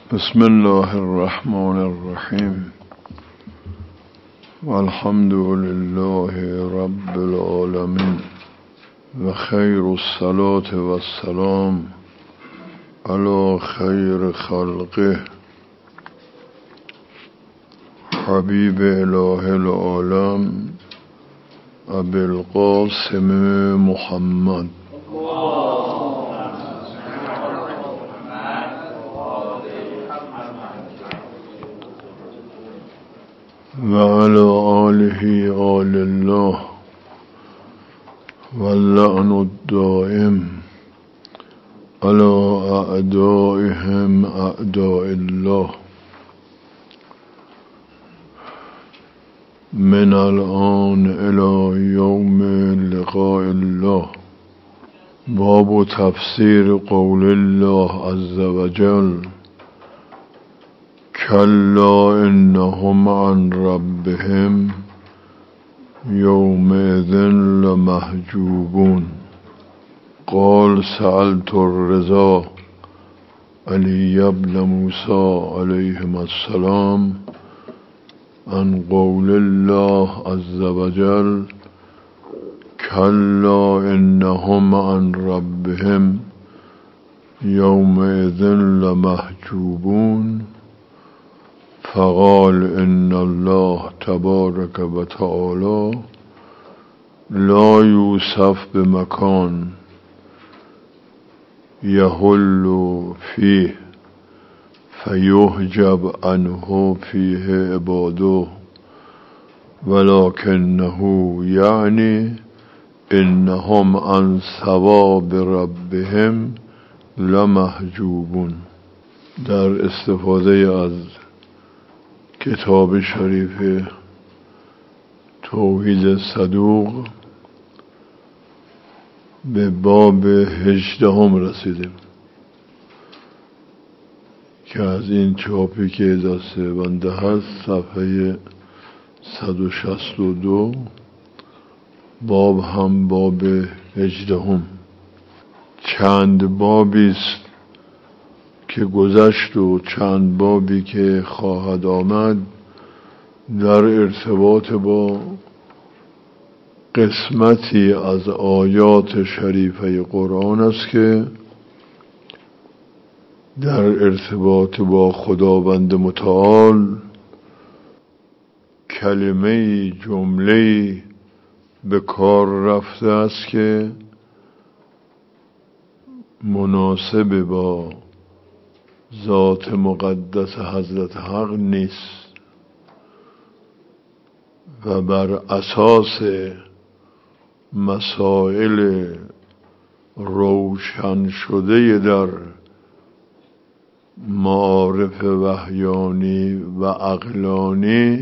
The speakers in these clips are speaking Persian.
بسم الله الرحمن الرحیم والحمد لله رب العالمین و خیر الصلاة و السلام علی خیر خلقه حبیب اله العالم ابی القاسم محمد و علی آله آل الله واللعن الدائم علی اعدائهم اعداء الله. من الان الى یوم لقاء الله. باب تفسیر قول الله عز وجل کلا انهم عن ربهم یومئذ لمحجوبون. قال سألت الرضا علی بن موسی علیهم السلام عن قول الله عز وجل کلا انهم عن ربهم یومئذ لمحجوبون. فقال ان الله تبارک و تعالی لا یوصف بمکان یحل فیه فیحجب عنه فیه عباده ولکنه یعنی انهم عن ثواب ربهم لمحجوبون. در استفاده از کتاب شریف توحید صدوق به باب 18 رسیدیم که از این چاپی که دست بنده هست صفحه 162 باب هم باب 18. چند بابی است که گذشت و چند بابی که خواهد آمد در ارتباط با قسمتی از آیات شریفه قرآن است که در ارتباط با خداوند متعال کلمه جمله به کار رفته است که مناسب با ذات مقدس حضرت حق نیست و بر اساس مسائل روشن شده در معارف وحیانی و عقلانی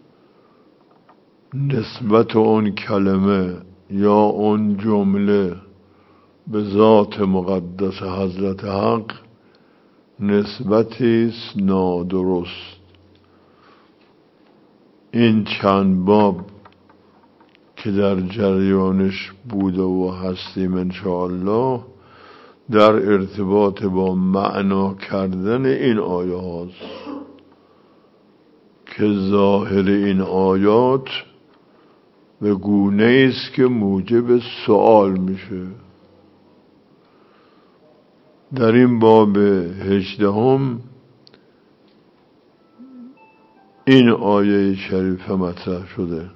نسبت اون کلمه یا اون جمله به ذات مقدس حضرت حق نسبتی است نادرست. این چند باب که در جریانش بوده و هستیم انشاءالله در ارتباط با معنا کردن این آیه هاست که ظاهر این آیات به گونه است که موجب سوال میشه. در این باب 18 این آیه شریفه مطرح شده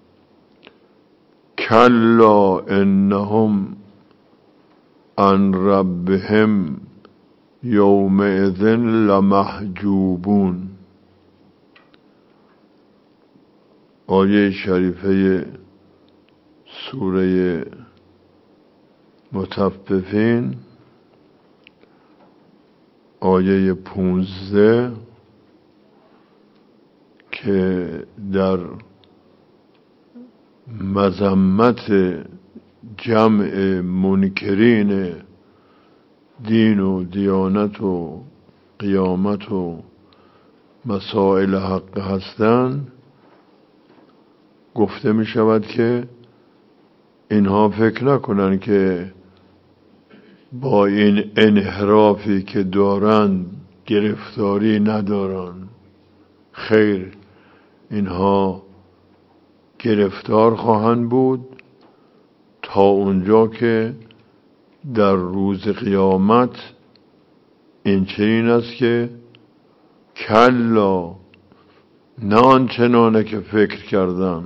کلا انهم عن ربهم یومئذ لمحجوبون. آیه شریفه سوره مطففین آیه 15 که در مذمت جمع منکرین دین و دیانت و قیامت و مسائل حق هستند گفته می شود که اینها فکر نکنن که با این انحرافی که دارند گرفتاری ندارن. خیر، اینها گرفتار خواهند بود تا اونجا که در روز قیامت این چنین است که کلا، نه آنچنانه که فکر کردن،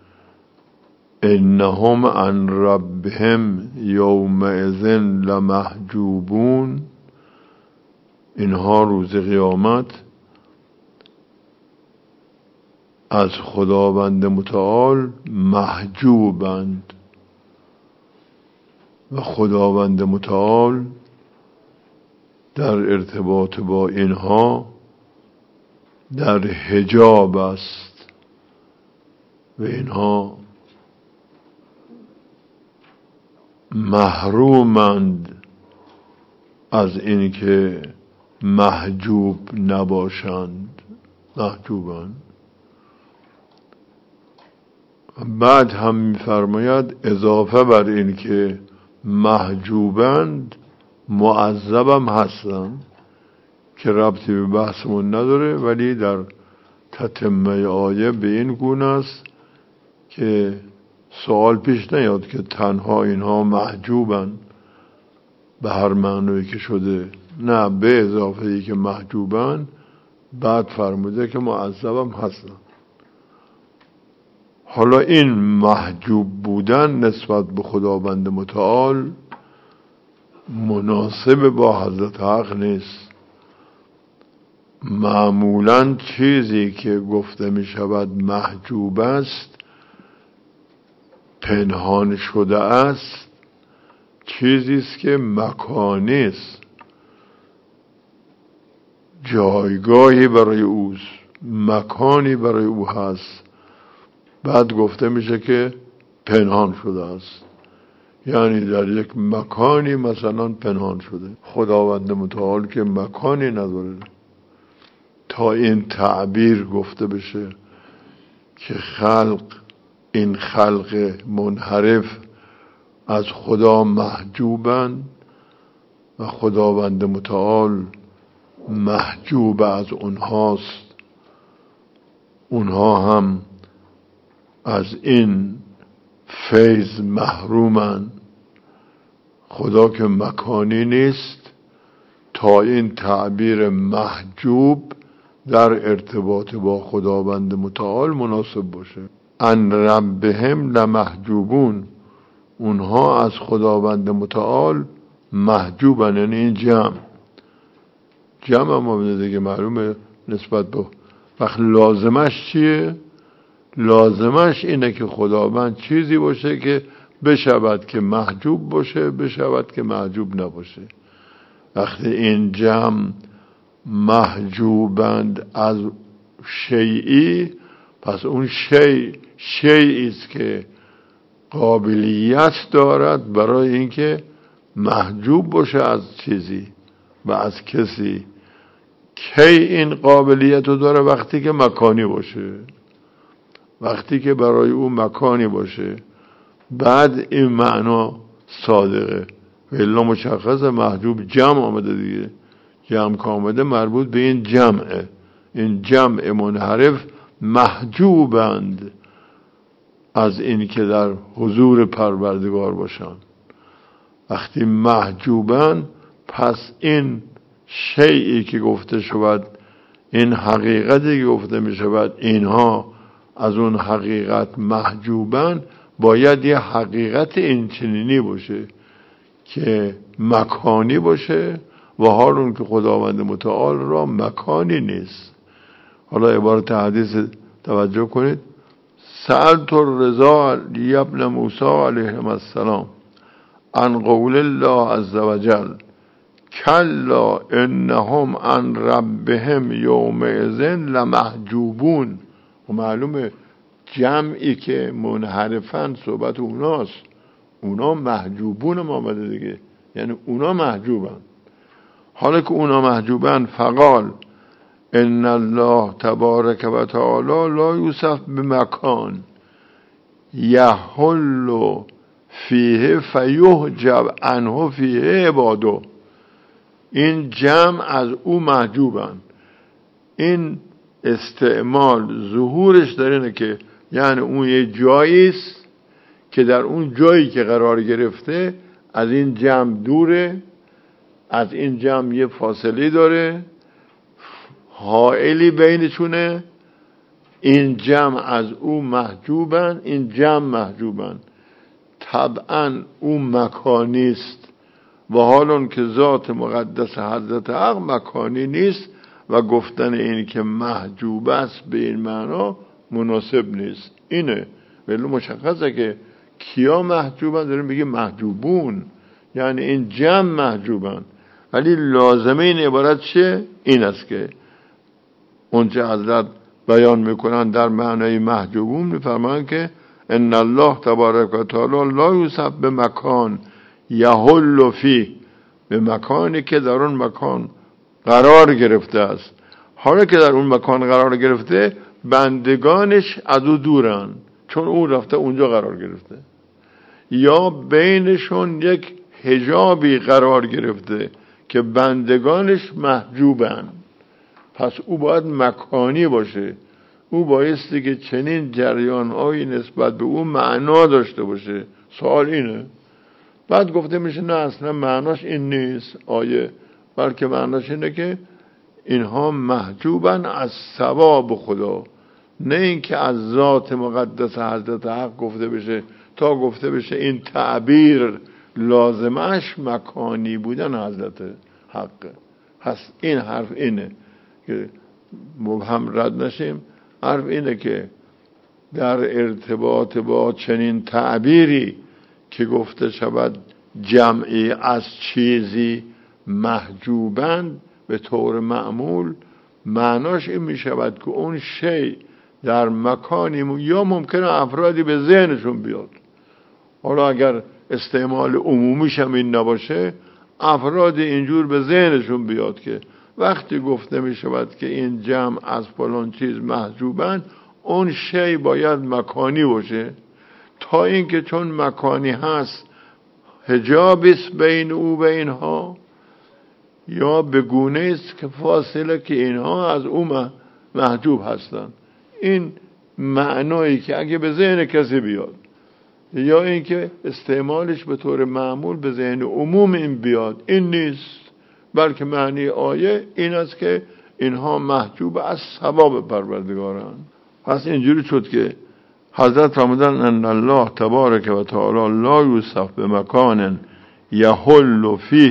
انهم عن ربهم یومئذ لمحجوبون، اینها روز قیامت از خداوند متعال محجوبند و خداوند متعال در ارتباط با اینها در حجاب است و اینها محرومند از اینکه محجوب نباشند، محجوبند. بعد هم می‌فرماید اضافه بر این که محجوبند معذبم هستند، که ربطی به بحثمون نداره، ولی در تتمه آیه به این گونه است که سوال پیش نیاد که تنها اینها محجوبند به هر معنی که شده، نه، به اضافه ای که محجوبند بعد فرموده که معذبم هستند. حالا این محجوب بودن نسبت به خداوند متعال مناسب با حضرت حق نیست. معمولاً چیزی که گفته می شود محجوب است، پنهان شده است، چیزی است که مکانی است، جایگاهی برای اوست، مکانی برای او هست. بعد گفته میشه که پنهان شده است، یعنی در یک مکانی مثلا پنهان شده. خداوند متعال که مکانی نداره تا این تعبیر گفته بشه که این خلق منحرف از خدا محجوبند و خداوند متعال محجوب از اونهاست. اونها هم از این فیض محرومند. خدا که مکانی نیست تا این تعبیر محجوب در ارتباط با خداوند متعال مناسب باشه. ان ربهم لمحجوبون، اونها از خداوند متعال محجوبن، یعنی این جمع ما دیگه معلومه نسبت به وقت. لازمش چیه؟ لازمش اینه که خداوند چیزی باشه که بشود که محجوب باشه، بشود که محجوب نباشه. وقتی این جمع محجوبند از شیئی، پس اون شیئی است که قابلیت دارد برای اینکه محجوب باشه از چیزی و از کسی. کی این قابلیت رو داره؟ وقتی که مکانی باشه، وقتی که برای او مکانی باشه. بعد این معنا صادقه. الا مشخص محجوب جمع آمده دیگه، جمع که آمده مربوط به این جمعه. این جمع منحرف محجوبند از این که در حضور پروردگار باشند. وقتی محجوبند، پس این شیئی که گفته شود، این حقیقتی که گفته می شود اینها از اون حقیقت محجوبند، باید یه حقیقت این چنینی باشه که مکانی باشه، و حال اون که خداوند متعال را مکانی نیست. حالا عبارت حدیث توجه کنید. سألت الرضا ابن موسی علیه السلام عن قول الله عز وجل کلا انهم عن ربهم یومئذ لمحجوبون. و معلومه جمعی که منحرفن صحبت اوناست، اونا محجوبون هم آمده دیگه، یعنی اونا محجوبن. حالا که اونا محجوبن، فقال ان الله تبارک و تعالی لا یوصف بمکان یحل فیه فیحجب عنه فیه عباده. این جمع از او محجوبن. این استعمال ظهورش در اینه که یعنی اون یه جایی است که در اون جایی که قرار گرفته از این جمع دوره، از این جمع یه فاصله داره، حائلی بینشونه. این جمع از او محجوبن، این جمع محجوبن. طبعا او مکانی است و حالون که ذات مقدس حضرت حق مکانی نیست و گفتن این که محجوب است به این معنا مناسب نیست. اینه ولی مشخصه که کیا محجوبن، داریم بگیم محجوبون، یعنی این جمع محجوبن. ولی لازمه این عبارت چه؟ این است که اونجا حضرت بیان میکنن در معنای محجوبون، میفرمان که ان الله تبارک و تعالی لا یوصف به مکان یحل فی، به مکانی که در اون مکان قرار گرفته است. حالا که در اون مکان قرار گرفته بندگانش از او دورن، چون او رفته اونجا قرار گرفته، یا بینشون یک حجابی قرار گرفته که بندگانش محجوبن. پس او باید مکانی باشه، او بایستی که چنین جریان‌هایی نسبت به او معنا داشته باشه. سوال اینه. بعد گفته میشه نه اصلا معناش این نیست آیه، بلکه معناش اینه که اینها محجوبن از ثواب خدا، نه اینکه از ذات مقدس حضرت حق گفته بشه تا گفته بشه این تعبیر لازمش مکانی بودن حضرت حق. پس این حرف اینه که مبهم رد نشیم. حرف اینه که در ارتباط با چنین تعبیری که گفته شود جمعی از چیزی محجوبند، به طور معمول معناش این می شود که اون شی در مکانی یا ممکنه افرادی به ذهنشون بیاد. حالا اگر استعمال عمومیش هم این نباشه، افرادی اینجور به ذهنشون بیاد که وقتی گفته می شود که این جمع از فلان چیز محجوبند، اون شی باید مکانی باشه، تا اینکه چون مکانی هست حجابی است بین او و اینها، یا به گونه است که فاصله که اینها از او محجوب هستند. این معنایی که اگه به ذهن کسی بیاد، یا اینکه استعمالش به طور معمول به ذهن عموم این بیاد، این نیست، بلکه معنی آیه این است که اینها محجوب از ثواب پروردگارند. پس اینجوری شد که حضرت فرمودن ان الله تبارک و تعالی لا یوصف به مکان یحل فیه،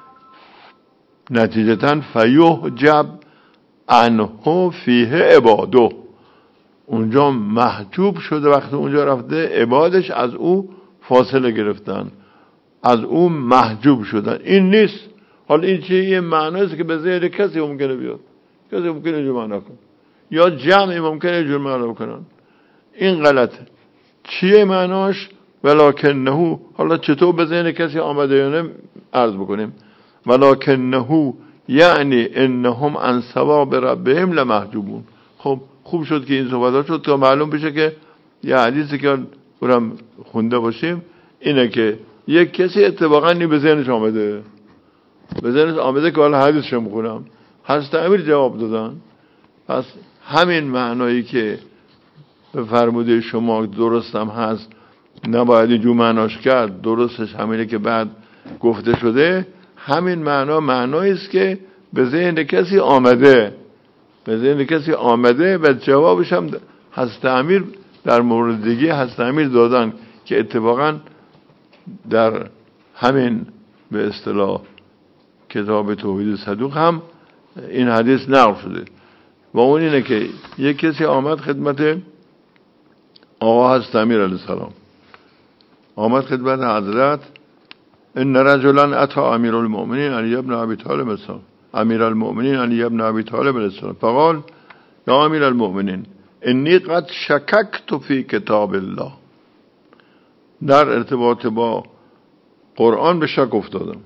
نتیجتاً فیحجب عنه فیه عباده، اونجا محجوب شده، وقتی اونجا رفته عبادش از او فاصله گرفتن، از او محجوب شدن. این نیست. حالا این چیه؟ یه معنیست که به ذهن کسی ممکنه بیاد، کسی ممکنه اینجور معنا کنه، یا جمعی ممکنه اینجور معنا کنن. این غلطه. چیه معناش؟ ولکنه، حالا چطور به ذهن کسی آمده یا نه عرض بکنیم. ولکنه یعنی انهم عن ثواب ربهم لمحجوبون. خب خوب شد که این صحبت ها شد تا معلوم بشه که یه حدیثی که برام خونده باشیم اینه که یک کسی اتفاقا نی به ذهنش آمده، به ذهنش آمده که حالا حدیثش رو بخونم، حضرت امیر جواب دادن. پس همین معنایی که به فرموده شما درستم هست، نباید اینجور معناش کرد، درستش همینه که بعد گفته شده. همین معنایی است که به ذهن کسی آمده، به ذهن کسی آمده و جوابش هم حضرت امیر در مورد دیگه حضرت امیر دادن که اتفاقا در همین به اصطلاح کتاب توحید صدوق هم این حدیث نقل شده. و اون اینه که یک کسی آمد خدمت آقا حضرت امیر علیه السلام، آمد خدمت حضرت، ان رجلا اتى امیر المؤمنین علی ابن ابی طالب السلام، امیر المؤمنین علی ابن ابی طالب السلام، فقال یا امیر المؤمنین انی قد شککت فی کتاب الله، در ارتباط با قرآن به شک افتادم.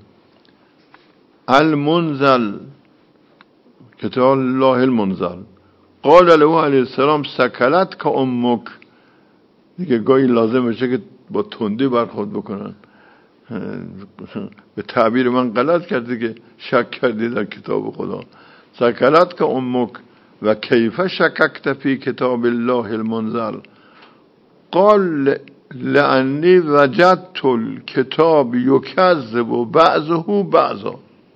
المنزل کتاب الله المنزل، قال له علیه السلام سکلت که امک، دیگه گاهی لازم بشه که با تندی برخورد بکنن. به تعبیر من غلط کردی که شک کردی در کتاب خدا. سکلت که امک و کیف شککت فی کتاب الله المنزل قال لانی وجدت الکتاب یکذب بعضه بعضا.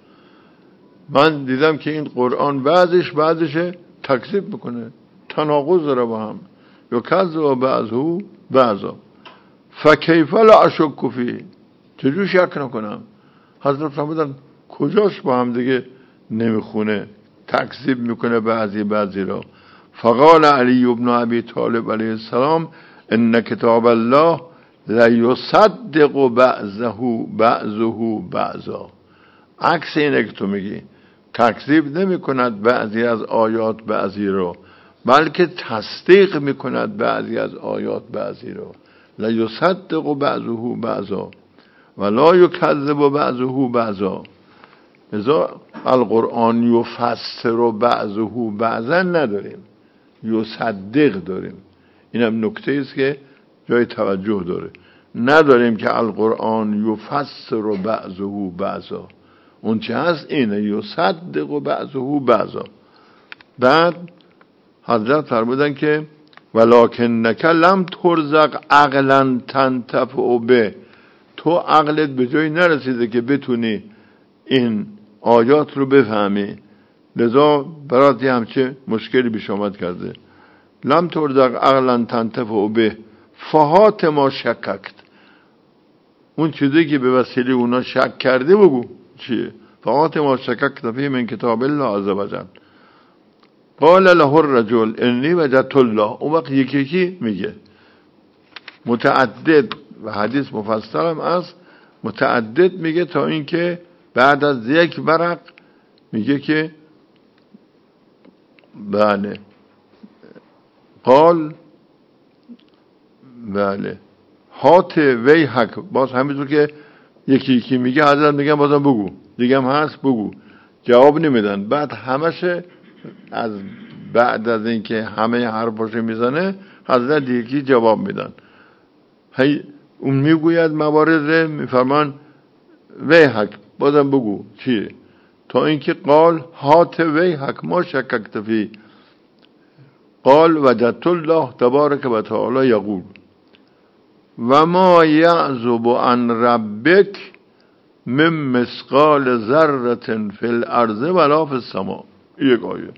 من دیدم که این قرآن بعضش تکذیب میکنه، تناقض داره با هم. یکذب بعضه بعضا فکیف لا اشک فیه، چجور شک نکنم؟ حضرت فرمودن کجاش با هم دیگه نمیخونه، تکذیب میکنه بعضی را. فقال علی بن ابی طالب علیه السلام ان کتاب الله لا یصدق بعضه بعضا. عکس اینه که تو میگی، تکذیب نمی کند بعضی از آیات بعضی رو، بلکه تصدیق میکند بعضی از آیات بعضی رو. لا یصدق بعضه بعضا و لا یکذب بعضه بعضا. لذا القرآن یفسر بعضه بعضا نداریم، یصدق داریم. اینم نکته است که جای توجه داره. نداریم که القرآن یفسر بعضه بعضا. اون چه هست اینه یصدق بعضه بعضا. بعد حضرت فرمودن که ولکنک لم ترزق عقلا تنتفع به، تو عقلت به جایی نرسیده که بتونی این آیات رو بفهمی، لذا برات همچه مشکلی پیش آمد کرده. لم ترزق عقلا تنتفع به فهات ما شککت، اون چیزی که به وسیله اونا شک کرده بگو چیه. فهات ما شککت فیه من کتاب الله عز وجل. قال له الرجل انی وجدت الله. اون وقت یکی میگه متعدد، و حدیث مفصل هم از متعدد میگه تا اینکه بعد از یک ورق میگه که بله قال بله هات ویحک. باز همینطور که یکی میگه حضرت میگن بازم بگو، دیگه هم هست بگو، جواب نمیدن. بعد همش بعد از اینکه همه حرفاشو میزنه حضرت یکی جواب میدن. هی اون میگوید موارد میفرمان ویحک بازم بگو چیه، تا اینکه قال هات ویحک ما شککت فی قال وجدت الله تبارک و تعالی یقول و ما یعزب عن ربک من مثقال ذره فی الارض ولا فی السماء. یک آیه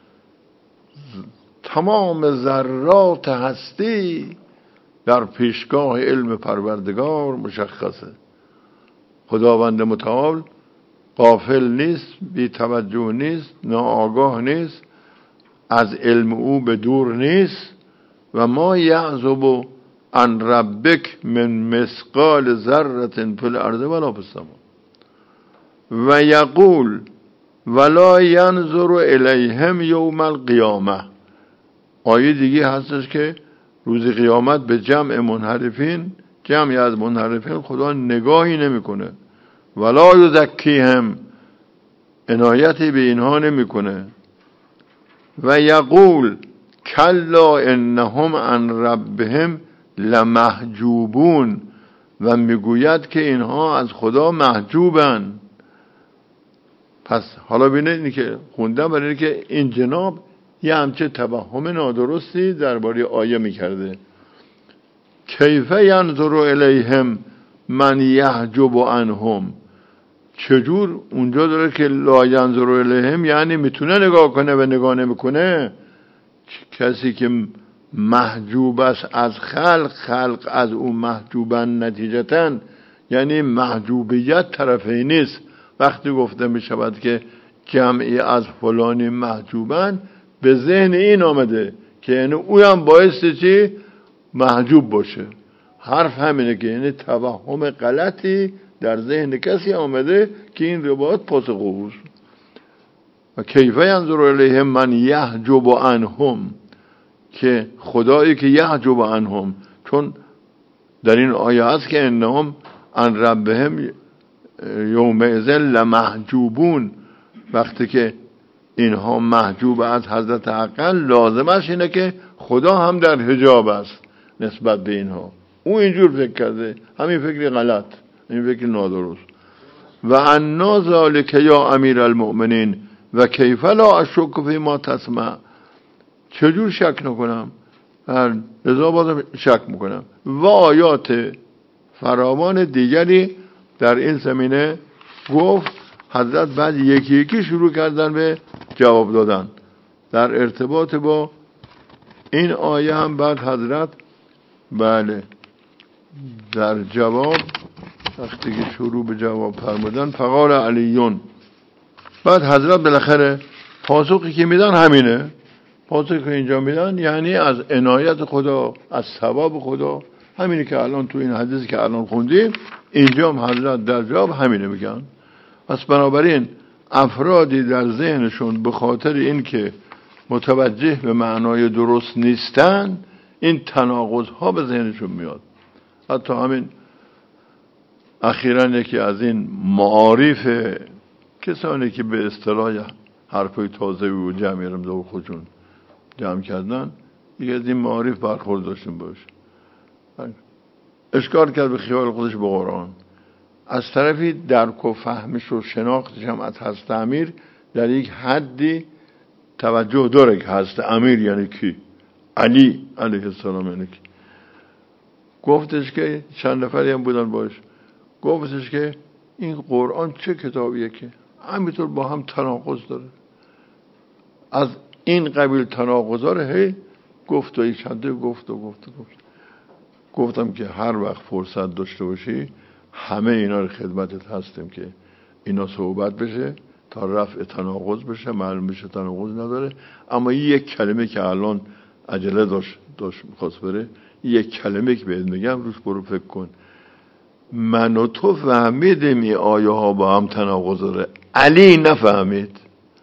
تمام ذرات هستی در پیشگاه علم پروردگار مشخصه. خداوند متعال غافل نیست، بی توجه نیست، ناآگاه نیست، از علم او به دور نیست. و ما یعزب عن ربک من مثقال ذره فی الارض ولا فی السماء و یقول ولا ینظر الیهم یوم القیامه. آیه دیگه هستش که روز قیامت به جمعی از منحرفین خدا نگاهی نمیکنه. ولا یزکیهم، عنایتی به اینها نمیکنه. و یقول کلا انهم عن ربهم لمحجوبون، و میگوید که اینها از خدا محجوبن. پس حالا ببینید که خوندم برای که این جناب یه همچه توهم نادرستی درباره آیه میکرده. کیف ینظر الیهم من یحجب عنهم، چجور اونجا داره که لا ینظر الیهم یعنی میتونه نگاه کنه و نگاه نمیکنه. کسی که محجوب است از خلق از اون محجوبن نتیجتاً، یعنی محجوبیت طرفی نیست. وقتی گفته می شود که جمعی از فلانی محجوبن، به ذهن این آمده که یعنی اویم باعث چی محجوب باشه. حرف همینه که یعنی توهم غلطی در ذهن کسی آمده که این روایت پاسخگوست. و کیف ینظر الیهم من یحجب عنهم، که خدایی که یحجب عنهم، چون در این آیه هست که انهم عن ربهم یومئذ لمحجوبون. وقتی که اینها محجوب از حضرت حق، لازمش اینه که خدا هم در حجاب است نسبت به اینها. او اینجور فکر کرده، همین فکری غلط. این فکر نادرست. و انا ذالک یا امیر المؤمنین و کیف لا اشک فی ما تسمع، چجور شک نکنم؟ لذا بازم شک میکنم. و آیات فراوان دیگری در این زمینه گفت. حضرت بعد یکی یکی شروع کردن به جواب دادن در ارتباط با این آیه. هم بعد حضرت بله در جواب وقتی که شروع به جواب فرمودن فقال علیون، بعد حضرت بالاخره پاسخی که میدن همینه. پاسخی که اینجا میدن یعنی از عنایت خدا، از ثواب خدا، همینه که الان تو این حدیثی که الان خوندیم اینجا هم حضرت در جواب همینه میگن. پس بنابراین افرادی در ذهنشون به خاطر این که متوجه به معنای درست نیستن این تناقض ها به ذهنشون میاد. حتی همین اخیراً یکی از این معارف کسانی که به اصطلاح حرفای تازه و جمعی رمضان خودشون جمع کردن، یکی از این معارف برخورد داشتیم باشه، اشکال کرد به خیال خودش به قرآن. از طرفی درک و فهمش و شناختش هم از حضرت امیر در یک حدی توجه داره که حضرت امیر یعنی کی؟ علی علیه السلام یعنی کی؟ گفتش که چند نفری هم بودن باش، گفتش که این قرآن چه کتابیه که همینطور با هم تناقض داره. از این قبیل تناقضا رو هی گفت و یک چنده گفت. گفتم که هر وقت فرصت داشته باشی همه اینا رو خدمتت هستیم که اینا صحبت بشه تا رفع تناقض بشه، معلوم بشه تناقض نداره. اما یک کلمه که الان عجله داشت میخواست بره، یک کلمه که بهت میگم روش برو فکر کن. من و تو فهمیدیم این آیه ها با هم تناقض داره، علی نفهمید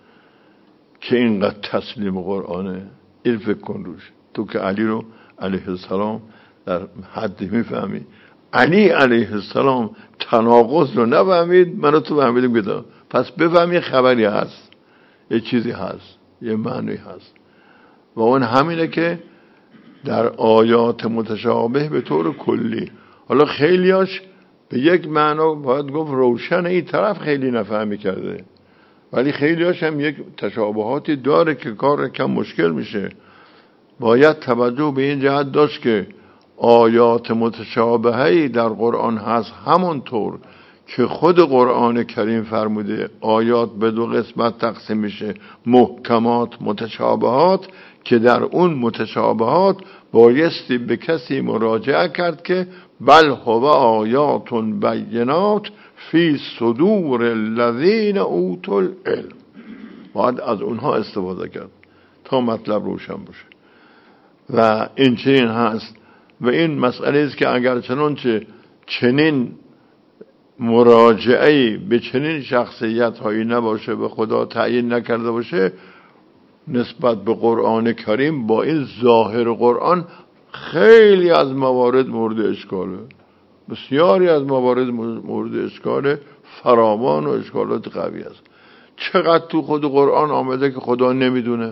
که اینقدر تسلیم قرآنه. این فکر کن روش. تو که علی رو علیه السلام در حدی میفهمی، علی علیه السلام تناقض رو نفهمید، من و تو فهمیدیم که پس بفهم یه خبری هست، یه چیزی هست، یه معنی هست. و اون همینه که در آیات متشابه به طور کلی، حالا خیلیاش به یک معنا باید گفت روشن، این طرف خیلی نفهمی کرده، ولی خیلیاش هم یک تشابهاتی داره که کار کم مشکل میشه. باید توجه به این جهت داشت که آیات متشابهی در قرآن هست، همونطور که خود قرآن کریم فرموده آیات به دو قسمت تقسیم میشه، محکمات، متشابهات، که در اون متشابهات بایستی به کسی مراجعه کرد که بل هو آیات بینات فی صدور الذین اوتوا العلم. باید از اونها استفاده کرد تا مطلب روشن باشه. و این چنین هست و این مسئله است که اگر چنانچه چنین مراجعه‌ای به چنین شخصیت هایی نباشه، به خدا تعیین نکرده باشه، نسبت به قرآن کریم با این ظاهر قرآن خیلی از موارد مورد اشکاله، بسیاری از موارد مورد اشکاله، فراوان و اشکالات قوی است. چقدر تو خود قرآن آمده که خدا نمیدونه،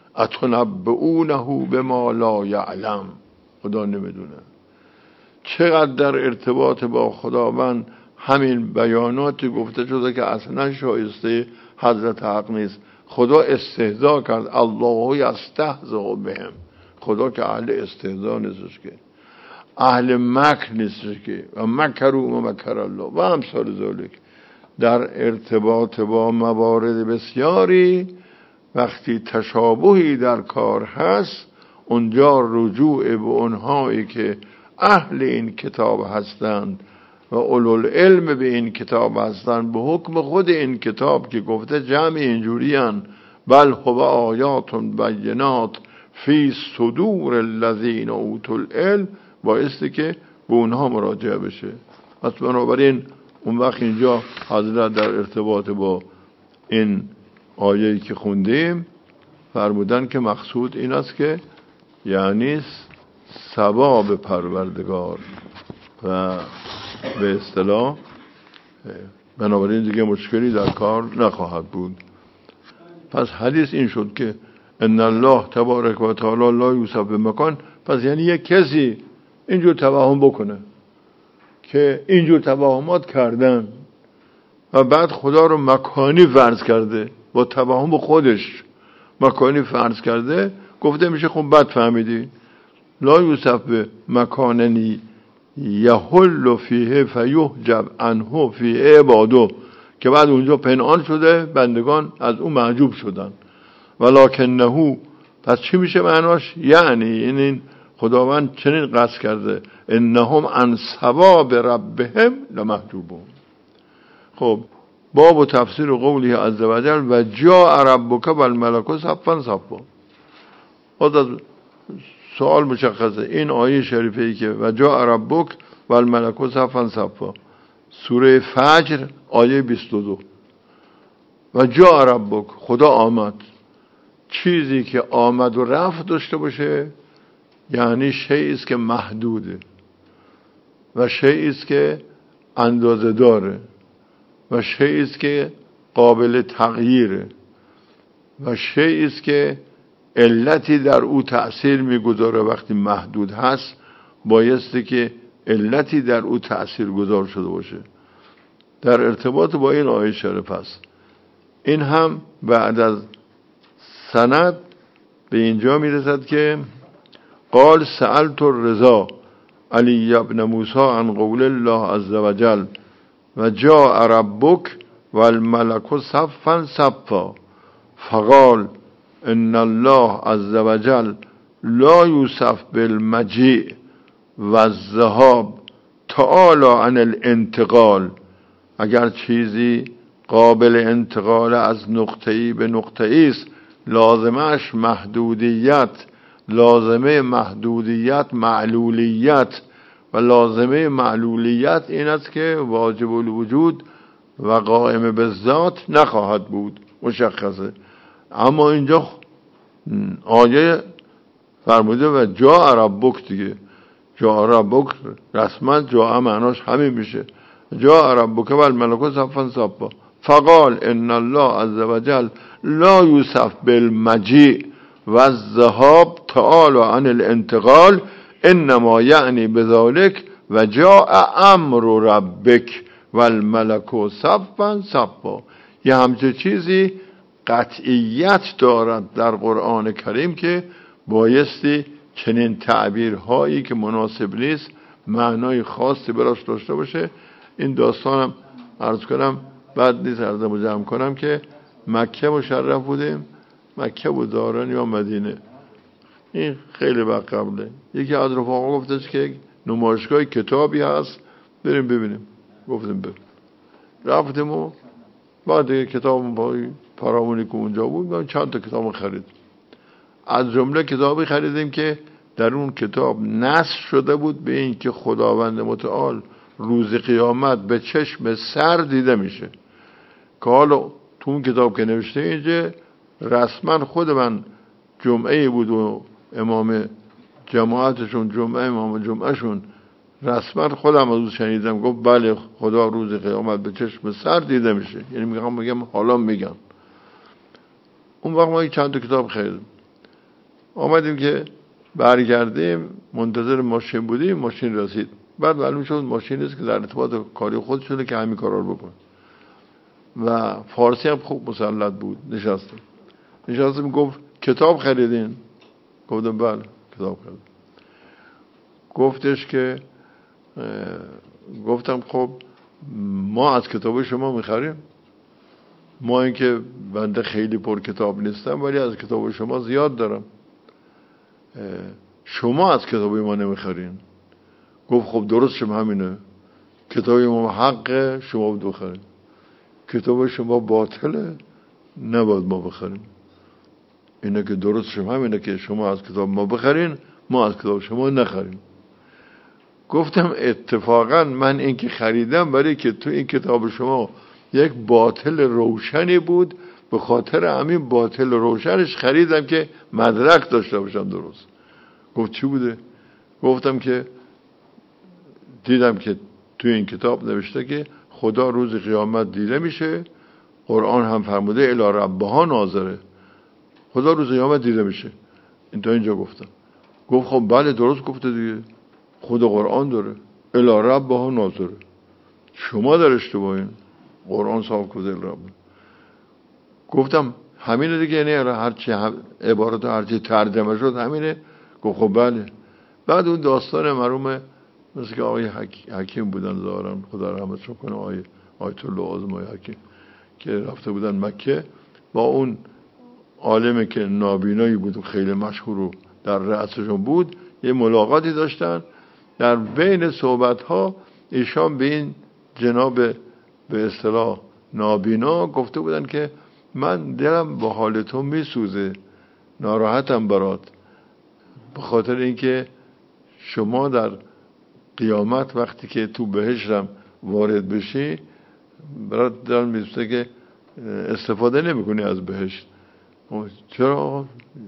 اتنبئونه بما لا یعلم، خدا نمیدونه. چقدر در ارتباط با خداوند همین بیاناتی گفته شده که اصلا شایسته حضرت حق نیست. خدا استهزا کرد، الله یستهزئ بهم. خدا که اهل استهزا نیستش، که اهل مکر نیستش، که و مکروا و مکر الله و امثال ذالک. در ارتباط با موارد بسیاری وقتی تشابهی در کار هست، اونجا رجوع به اونهایی که اهل این کتاب هستند و اولوالعلم به این کتاب هستند، به حکم خود این کتاب که گفته جمع اینجوری هن، بل هو آیات بینات فی صدور الذین اوتوا العلم، بایستی که به اونها مراجعه بشه. پس بنابراین اون وقت اینجا حضرت در ارتباط با این آیه‌ای که خوندیم فرمودن که مقصود این است که یعنی ثواب پروردگار و به اصطلاح بنابراین دیگه مشکلی در کار نخواهد بود. پس حدیث این شد که ان الله تبارک و تعالی لا یوصف بمکان. پس یعنی یک کسی اینجور توهم بکنه که اینجور توهمات کردن و بعد خدا رو مکانی فرض کرده، با توهم خودش مکانی فرض کرده، گفته میشه خب بد فهمیدی. لا یوسف به مکاننی یحل فیه فیحجب عنه فیه عباده، که بعد اونجا پنهان شده، بندگان از اون محجوب شدن. ولکنه، پس چی میشه معناش؟ یعنی این خداوند چنین قصد کرده انهم عن ثواب ربهم لمحجوبون. خب باب و تفسیر قوله عزوجل و جاء ربک والملک صفا صفا. از سوال مشخصه، این آیه شریفه ای که و جاء ربک والملک صفا صفا، سوره فجر آیه 22. و جاء ربک، خدا آمد. چیزی که آمد و رفت داشته باشه یعنی شیئی است که محدوده و شیئی است که اندازه داره و شیئی است که قابل تغییره و شیئی است که علتی در او تأثیر میگذاره. وقتی محدود هست بایستی که علتی در او تأثیر گذار شده باشه. در ارتباط با این آیه شریف است. این هم بعد از سند به اینجا میرسد که قال سألت الرضا علی ابن موسی عن قول الله عز وجل و جاء ربک والملک صفا صفا فقال ان الله عز وجل لا یوصف بالمجیء والذهاب تعالی عن الانتقال. اگر چیزی قابل انتقال از نقطه‌ای به نقطه‌ای است، لازمش محدودیت، لازمه محدودیت معلولیت و لازمه معلولیت این است که واجب الوجود و قائم بالذات نخواهد بود، مشخصه. اما اینجا آیه فرموده و جاء ربک دیگه، جاء ربک رسما جاء معناش همین میشه، جاء ربک والملک صفا صفا فقال ان الله عز وجل لا یوصف بالمجیء والذهاب تعالی عن الانتقال انما یعنی بذلك و جاء امر ربک والملک صفا صفا. یه همچه چیزی قطعیت دارد در قرآن کریم که بایستی چنین تعبیرهایی که مناسب نیست معنای خاصی براش داشته باشه. این داستانم عرض کنم بعد نیست عرضمو جمع کنم که مکه مشرف بودیم، مکه بود دارن یا مدینه، این خیلی وقت قبله. یکی از رفاقا گفتش که نمایشگاه کتابی هست بریم ببینیم. گفتیم بریم، رفتیم و بعد کتاب فرامونی که اونجا بود چند تا کتاب خرید. از جمله کتابی خریدیم که در اون کتاب نص شده بود به این که خداوند متعال روز قیامت به چشم سر دیده میشه، که حالا تو اون کتاب که نوشته اینجا رسما خود من جمعه بود و امام جماعتشون جمعه امام جمعهشون رسما خودم از او شنیدم گفت بله خدا روز قیامت به چشم سر دیده میشه، یعنی میگم حالا میگم. اون وقت ما چند تا کتاب خریدیم، آمدیم که برگردیم منتظر ماشین بودیم، ماشین رسید. بعد معلوم شد ماشین است که در ارتباط کاری خود شده که همین کارا رو بکنه و فارسی هم خوب مسلط بود. نشستیم گفت کتاب خریدین؟ گفتم بله کتاب خریدیم. گفتش که گفتم خب ما از کتاب شما میخریم، ما این که بنده خیلی پر کتاب نیستم ولی از کتاب شما زیاد دارم، شما از کتاب ما نمیخرین. گفت خب درست شما همینه، کتاب ما حقه شما بخرین، کتاب شما باطله نباید ما بخریم. اینه که درست شما همینه که شما از کتاب ما بخرین ما از کتاب شما نخریم. گفتم اتفاقا من این که خریدم برای که تو این کتاب شما یک باطل روشنی بود، به خاطر همین باطل روشنش خریدم که مدرک داشته باشم درست. گفت چی بوده؟ گفتم که دیدم که تو این کتاب نوشته که خدا روز قیامت دیده میشه، قرآن هم فرموده الی ربها ناظره، خدا روز قیامت دیده میشه. این تا اینجا گفتم. گفت خب بله درست گفته دیگه، خود قرآن داره. الی ربها ناظر. شما در اشتباهین، قرآن صاف کرده الی رب. گفتم همینه دیگه، یعنی هرچی عبارت هرچی ترجمه شد همینه. گفت خب بله. بعد اون داستان مرحوم مثل که آقای حکیم بودن ظاهرا، خدا رحمتشون کنه، آیت الله آزمای حکیم که رفته بودن مکه با اون عالمی که نابینایی بود و خیلی مشهور و در رأسشون بود، یه ملاقاتی داشتن. در بین صحبت ها ایشان به این جناب به اصطلاح نابینا گفته بودن که من دلم با حال تو میسوزه، ناراحتم برات، به خاطر اینکه شما در قیامت وقتی که تو بهشتم وارد بشی برات دلم میسوزه که استفاده نمیکنی از بهشت. چرا؟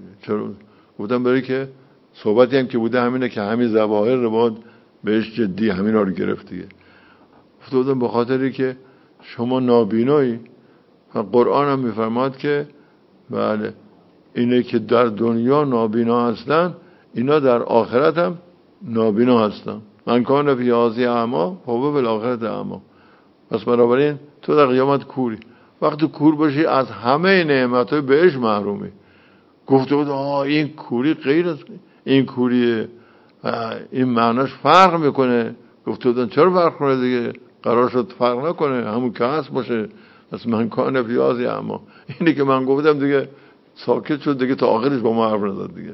گفتم برای که صحبتی هم که بوده همینه که همین ظواهر رو باید بهش جدی همین ها رو گرفت دیگه. گفتم به خاطری که شما نابینایی، قرآن هم میفرماد که بله اینه که در دنیا نابینا هستن اینا در آخرت هم نابینا هستن. من کان فی هذه اعمی فهو فی الاخرة اعمی. پس بنابراین تو در قیامت کوری، وقتی کور باشی از همه نعمت‌های بهش محرومی. گفته بود این کوری غیر از این کوریه، این معناش فرق میکنه. گفته بودن چرا فرق کنه دیگه، قرار شد فرق نکنه، همون که هست باشه. پس من کان فی هذه اعمی، اینی که من گفتم دیگه ساکت شد دیگه، تا آخرش با ما حرف نزد دیگه.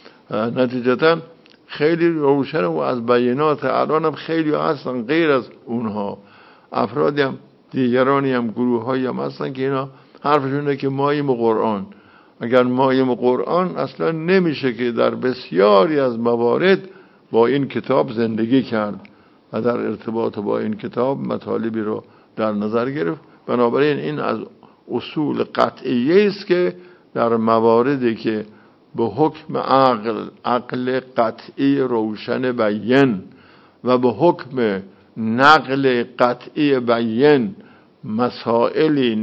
نتیجتا خیلی روشن و از بیانات الان هم خیلی هستن غیر از اونها، افرادی هم دیگرانی هم گروه هایی هم هستن که اینا حرفشونه که ماییم قرآن. اگر ماییم قرآن اصلا نمیشه که در بسیاری از موارد با این کتاب زندگی کرد و در ارتباط با این کتاب مطالبی رو در نظر گرفت. بنابراین این از اصول قطعیه است که در مواردی که به حکم عقل قطعی روشن بیان و به حکم نقل قطعی بیان مسائلی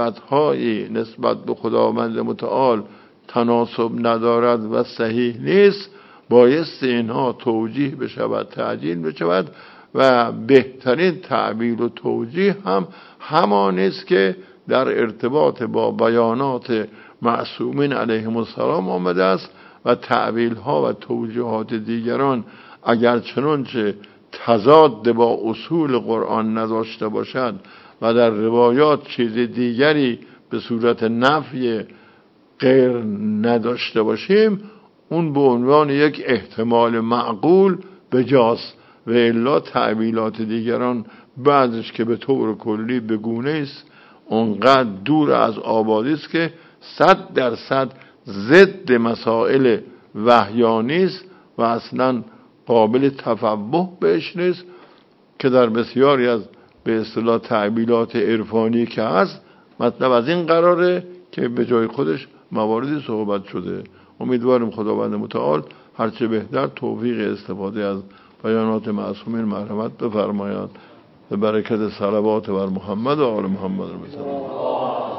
نسبت به خداوند متعال تناسب ندارد و صحیح نیست، بایست اینها توجیه بشود، تعجیل بشود و بهترین تعبیر و توجیه هم همان است که در ارتباط با بیانات معصومین علیهم السلام آمده است و تعبیل ها و توجیهات دیگران اگر چنانچه تضاد با اصول قرآن نداشته باشد و در روایات چیز دیگری به صورت نفی غیر نداشته باشیم، اون به عنوان یک احتمال معقول بجاست و الا تعبیلات دیگران بعضش که به طور کلی بگونه است اونقدر دور از آبادی است که 100% ضد مسائل وحیانی است و اصلا قابل تفوه بهش نیست، که در بسیاری از به اصطلاح تعبیلات عرفانی که هست مطلب از این قراره که به جای خودش مواردی صحبت شده. امیدوارم خداوند متعال هرچه بهتر توفیق استفاده از بیانات معصومین مرحمت بفرماید. به برکت صلوات بر محمد و آل محمد.